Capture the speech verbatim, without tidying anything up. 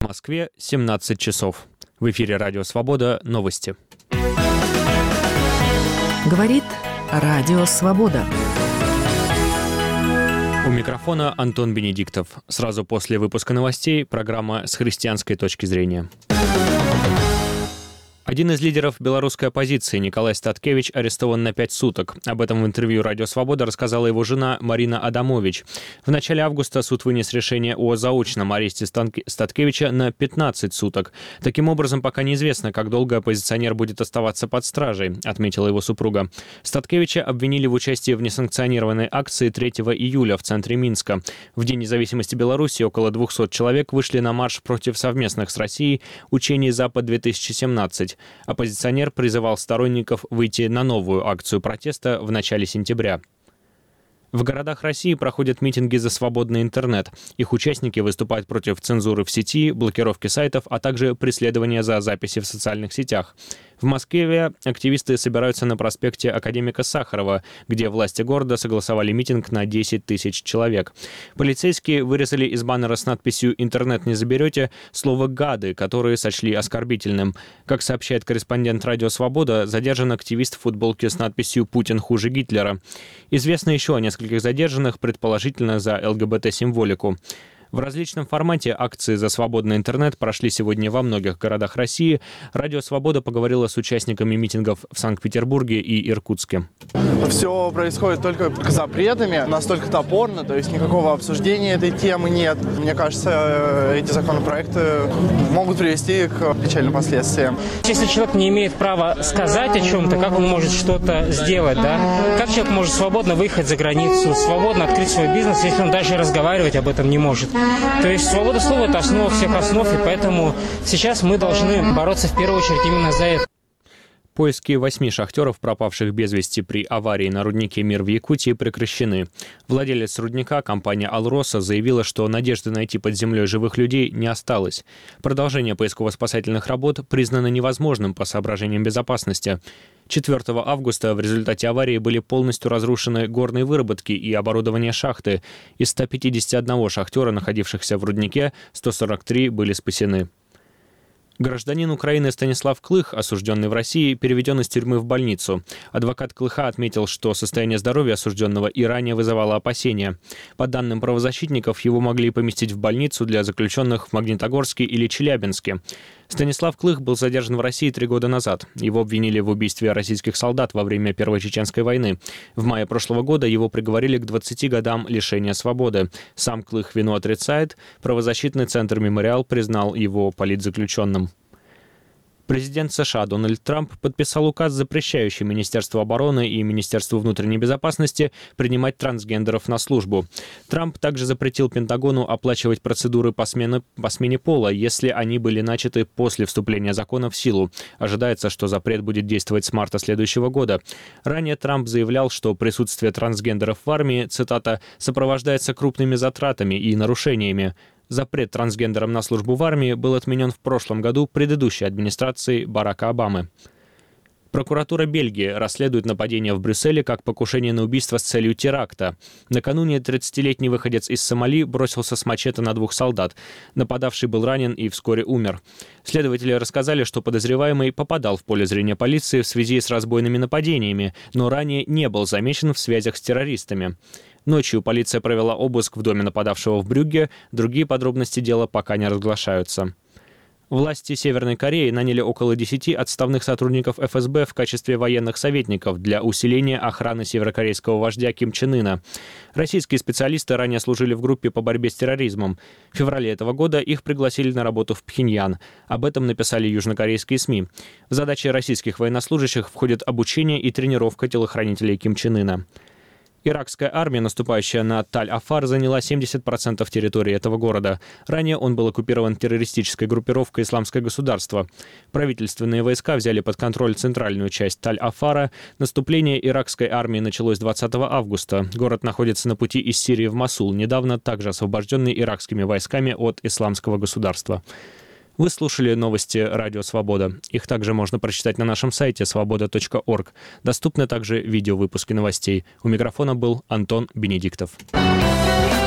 Москве семнадцать часов. В эфире Радио Свобода. Новости. Говорит Радио Свобода. У микрофона Антон Бенедиктов. Сразу после выпуска новостей программа «С христианской точки зрения». Один из лидеров белорусской оппозиции, Николай Статкевич, арестован на пять суток. Об этом в интервью «Радио Свобода» рассказала его жена Марина Адамович. В начале августа суд вынес решение о заочном аресте Статкевича на пятнадцать суток. Таким образом, пока неизвестно, как долго оппозиционер будет оставаться под стражей, отметила его супруга. Статкевича обвинили в участии в несанкционированной акции третьего июля в центре Минска. В День независимости Беларуси около двухсот человек вышли на марш против совместных с Россией учений «Запад-две тысячи семнадцать». Оппозиционер призывал сторонников выйти на новую акцию протеста в начале сентября. В городах России проходят митинги за свободный интернет. Их участники выступают против цензуры в сети, блокировки сайтов, а также преследования за записи в социальных сетях. В Москве активисты собираются на проспекте Академика Сахарова, где власти города согласовали митинг на десять тысяч человек. Полицейские вырезали из баннера с надписью «Интернет не заберете» слово «гады», которые сочли оскорбительным. Как сообщает корреспондент «Радио Свобода», задержан активист в футболке с надписью «Путин хуже Гитлера». Известно еще о нескольких задержанных, предположительно за ЛГБТ-символику. В различном формате акции за свободный интернет прошли сегодня во многих городах России. Радио «Свобода» поговорила с участниками митингов в Санкт-Петербурге и Иркутске. Все происходит только запретами, настолько топорно, то есть никакого обсуждения этой темы нет. Мне кажется, эти законопроекты могут привести к печальным последствиям. Если человек не имеет права сказать о чем-то, как он может что-то сделать, да? Как человек может свободно выехать за границу, свободно открыть свой бизнес, если он даже разговаривать об этом не может? То есть свобода слова – это основа всех основ, и поэтому сейчас мы должны бороться в первую очередь именно за это. Поиски восьми шахтеров, пропавших без вести при аварии на руднике «Мир» в Якутии, прекращены. Владелец рудника, компания «Алроса», заявила, что надежды найти под землей живых людей не осталось. Продолжение поисково-спасательных работ признано невозможным по соображениям безопасности. четвёртого августа в результате аварии были полностью разрушены горные выработки и оборудование шахты. Из ста пятидесяти одного шахтера, находившихся в руднике, сто сорок три были спасены. Гражданин Украины Станислав Клых, осужденный в России, переведен из тюрьмы в больницу. Адвокат Клыха отметил, что состояние здоровья осужденного и ранее вызывало опасения. По данным правозащитников, его могли поместить в больницу для заключенных в Магнитогорске или Челябинске. Станислав Клых был задержан в России три года назад. Его обвинили в убийстве российских солдат во время Первой Чеченской войны. В мае прошлого года его приговорили к двадцати годам лишения свободы. Сам Клых вину отрицает. Правозащитный центр «Мемориал» признал его политзаключенным. Президент США Дональд Трамп подписал указ, запрещающий Министерству обороны и Министерству внутренней безопасности принимать трансгендеров на службу. Трамп также запретил Пентагону оплачивать процедуры по смене, по смене пола, если они были начаты после вступления закона в силу. Ожидается, что запрет будет действовать с марта следующего года. Ранее Трамп заявлял, что присутствие трансгендеров в армии, цитата, «сопровождается крупными затратами и нарушениями». Запрет трансгендерам на службу в армии был отменен в прошлом году предыдущей администрацией Барака Обамы. Прокуратура Бельгии расследует нападение в Брюсселе как покушение на убийство с целью теракта. Накануне тридцатилетний выходец из Сомали бросился с мачете на двух солдат. Нападавший был ранен и вскоре умер. Следователи рассказали, что подозреваемый попадал в поле зрения полиции в связи с разбойными нападениями, но ранее не был замечен в связях с террористами. Ночью полиция провела обыск в доме нападавшего в Брюгге. Другие подробности дела пока не разглашаются. Власти Северной Кореи наняли около десяти отставных сотрудников эф эс бэ в качестве военных советников для усиления охраны северокорейского вождя Ким Чен Ына. Российские специалисты ранее служили в группе по борьбе с терроризмом. В феврале этого года их пригласили на работу в Пхеньян. Об этом написали южнокорейские СМИ. В задачи российских военнослужащих входит обучение и тренировка телохранителей Ким Чен Ына. Иракская армия, наступающая на Таль-Афар, заняла семьдесят процентов территории этого города. Ранее он был оккупирован террористической группировкой «Исламское государство». Правительственные войска взяли под контроль центральную часть Таль-Афара. Наступление иракской армии началось двадцатого августа. Город находится на пути из Сирии в Мосул, недавно также освобожденный иракскими войсками от «Исламского государства». Вы слушали новости «Радио Свобода». Их также можно прочитать на нашем сайте свобода точка орг. Доступны также видеовыпуски новостей. У микрофона был Антон Бенедиктов.